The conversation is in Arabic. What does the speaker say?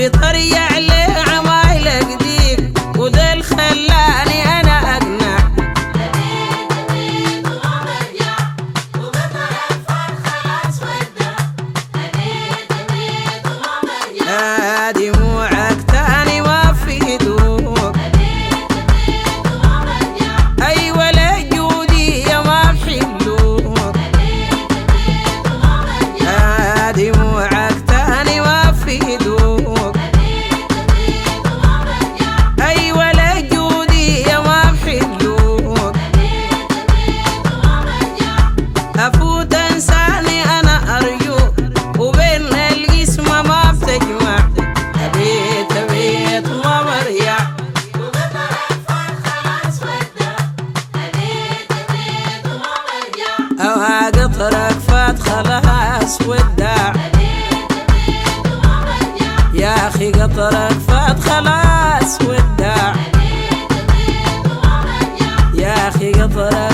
بطريق عليه عمايل جديد وده اللي خلاني انا اقنع. هديت ومرجع وبطرف خلاص ودع. هديت ومرجع دموعك تاني ما في دوب. هديت ومرجع ايوه لجودي يا ما بحلوك. هديت ومرجع دموعك تاني ما في دوب. ايوه لجودي يا ما بحلوك. افوت انساني انا ارجوك وبين الجسم ما بتجمع. ابيت وما برجع وبطرف خلاص ودع. هديت ومرجع او قطرك فات خلاص ودع. يا اخي قطرك فات خلاص ودع. يا اخي قطرك